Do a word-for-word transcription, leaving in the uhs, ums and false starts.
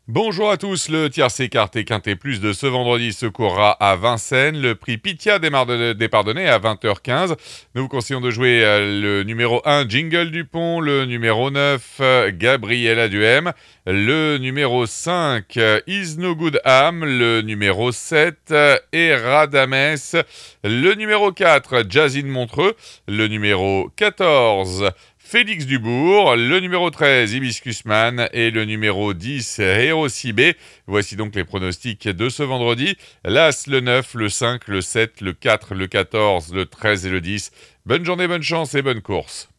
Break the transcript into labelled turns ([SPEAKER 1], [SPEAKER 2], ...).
[SPEAKER 1] Bonjour à tous, le tiercé Carté Quintet Plus de ce vendredi se courra à Vincennes. Le prix Pitia démarre de dépardonné à vingt heures quinze. Nous vous conseillons de jouer euh, le numéro un, Jingle Dupont, le numéro neuf, euh, Gabriella Duhem, le numéro cinq, euh, Is No Good Am, le numéro sept, euh, Eradames, le numéro quatre, Jazine Montreux, le numéro quatorze, Félix Dubourg, le numéro treize, Hibiscus Man et le numéro dix, Hero Cibé. Voici donc les pronostics de ce vendredi. L'As, le neuf, le cinq, le sept, le quatre, le quatorze, le treize et le dix. Bonne journée, bonne chance et bonne course.